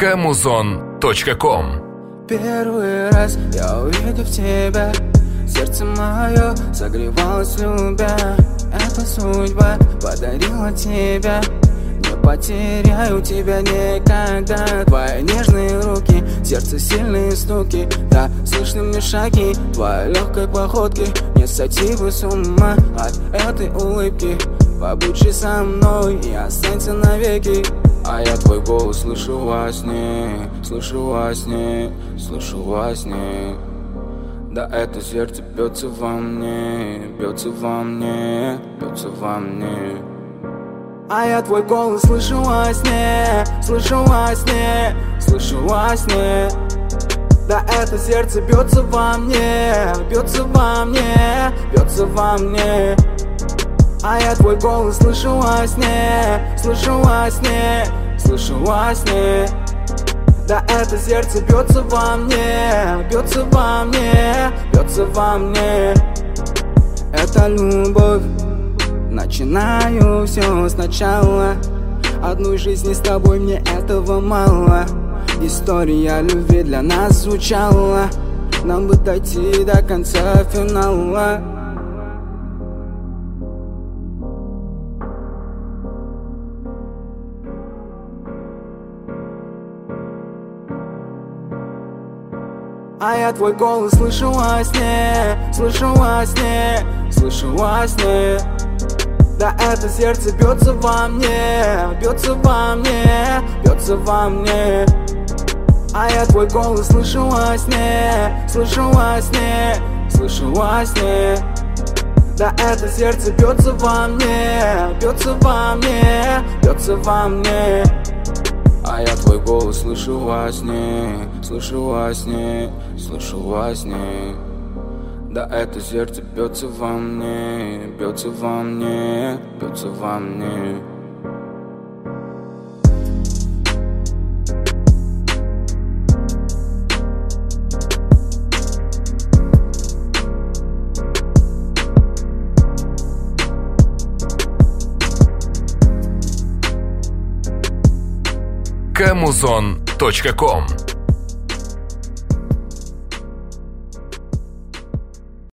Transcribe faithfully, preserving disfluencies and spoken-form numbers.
кэмузон точка ком. Первый раз я увидев тебя, сердце мое согревалось, любя. Эта судьба подарила тебя, не потеряю тебя никогда. Твои нежные руки, сердце сильные стуки, да, слышны мне шаги твоей легкой походки. Не сойти бы с ума от этой улыбки. Побудь же со мной и останься навеки. А я твой голос слышу во сне, слышу во сне, слышу во сне. Да, это сердце бьется во мне, бьется во мне, бьется во мне. А я твой голос слышу во сне, слышу во сне, слышу во сне. Да, это сердце бьется во мне, бьется во мне, бьется во мне. А я твой голос слышу во сне, слышу во сне, слышу во сне. Да, это сердце бьется во мне, бьется во мне, бьется во мне. Это любовь, начинаю все сначала. Одной жизни с тобой мне этого мало. История любви для нас звучала, нам бы дойти до конца финала. А я твой голос слышу во сне, слышу во сне, слышу во сне. Да, это сердце бьется во мне, бьется во мне, бьется во мне. А я твой голос слышу во сне, слышу во сне, слышу во сне. Да, это сердце бьется во мне, бьется во мне, бьется во мне. А я твой голос слышу во сне, слышу во сне, слышу во сне. Да, это сердце бьется во мне, бьется во мне, бьется во мне. кэмузон точка ком.